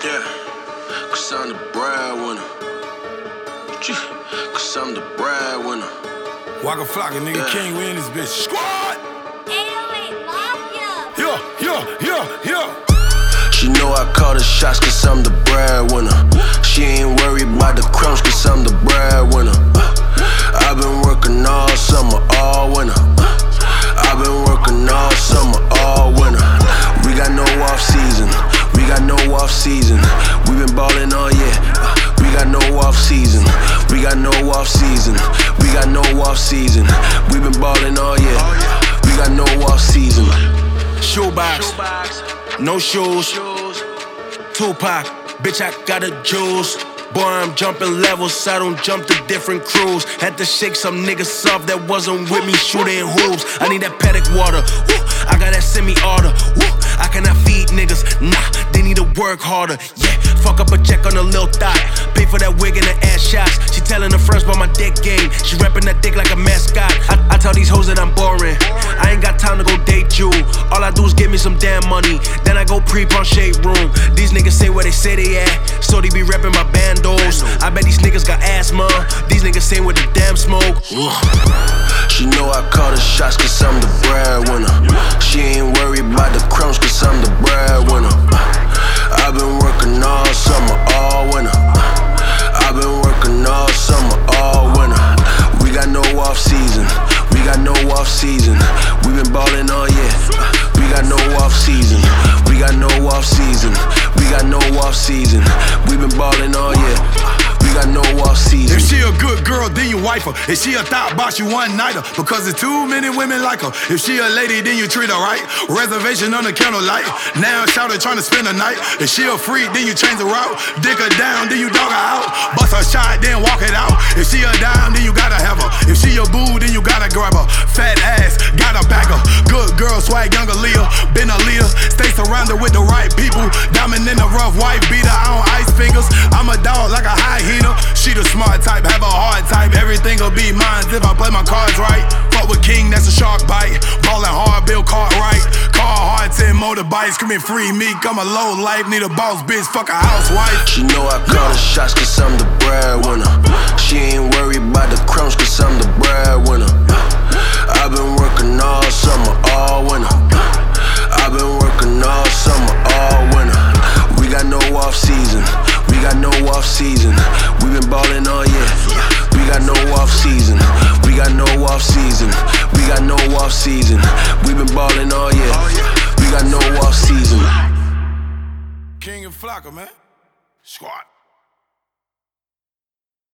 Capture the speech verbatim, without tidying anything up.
Yeah, cause I'm the breadwinner. Cause I'm the breadwinner. Waka Flocka, nigga, yeah. King, we in this bitch. Squad! eight oh eight Mafia! Yeah, yeah, yeah, yeah. She know I call the shots cause I'm the breadwinner. She ain't worried about the crumbs cause I'm the breadwinner. I've been working all summer, all winter. I've been working all summer, all winter. We got no off season. We got no off season. We been ballin' all year. We got no off season. We got no off season. We got no off season. We been ballin' all year. We got no off season. Shoebox, no shoes. Tupac, bitch, I got a juice. Boy, I'm jumping levels, I don't jump to different crews. Had to shake some niggas off that wasn't with me shooting hoops. I need that paddock water, woo. I got that semi-auto, woo. I cannot feed niggas, nah, they need to work harder. Yeah, fuck up a check on a lil' thot. Pay for that wig and the ass shots. She telling her friends about my dick game. She rapping that dick like a mascot. I, I tell these hoes that I'm boring. I ain't got time to go date you. All I do is give me some damn money. Then I go pre-pump shade room. These niggas say where they say they at, so they be repping my bandos. I bet these niggas got asthma. These niggas say with the damn smoke. She know I call the shots cause I'm the breadwinner. She ain't worried about the crumbs cause I'm the breadwinner. I've been working all summer, all winter. I've been working all summer, all winter. We got no off season. We got no off season. We been ballin' all year. We got no off season. We got no off season. We got no off season. We been ballin' all year. We got no off season. If she a good girl, then you wife her. If she a thought box, you one nighter. Because there's too many women like her. If she a lady, then you treat her right. Reservation on the candlelight. Now shout her trying to spend the night. If she a freak, then you change the route. Dick her down, then you dog her out. Bust her shot, then walk it out. If she a dime, then you gotta have her. If she a boo, then you gotta grab her. Fat ass, gotta back her. Good girl, swag, younger Leah. Been a leader, stay surrounded with the right people. Diamond in the rough, white beater, I don't ice fingers. I'm a dog like a hyena. She the smart type, have a hard type. Everything'll be mine if I play my cards right. Fuck with King, that's a shark bite. Ballin' hard, Bill Cartwright. Car hard, ten motorbikes. Screaming free me, I'm a low life. Need a boss bitch, fuck a housewife. She know I call the shots cause I'm the breadwinner. She ain't worried about the crumbs cause I'm the breadwinner. I've been working all summer, all winter. I've been working all summer, all winter. We got no off season. We got no off season. We been ballin' all year. We got no off season. We got no off season. We got no off season. We been ballin' all year. We got no off season. King and Flocka, man. Squad.